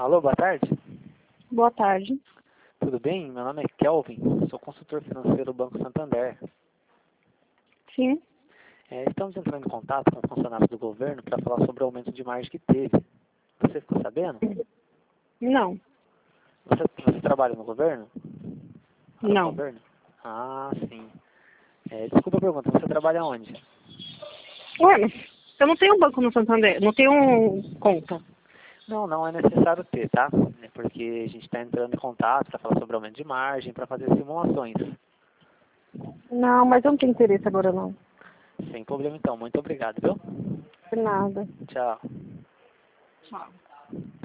Alô, boa tarde. Boa tarde. Tudo bem? Meu nome é Kelvin, sou consultor financeiro do Banco Santander. Sim. Estamos entrando em contato com funcionários do governo para falar sobre o aumento de margem que teve. Você ficou sabendo? Não. Você trabalha no governo? No Não. governo? Ah, sim. Desculpa a pergunta, você trabalha onde? Ué, mas eu não tenho banco no Santander, não tenho conta. Não é necessário ter, tá? É porque a gente está entrando em contato para falar sobre aumento de margem, para fazer simulações. Não, mas eu não tenho interesse agora não. Sem problema então, muito obrigado, viu? De nada. Tchau. Tchau.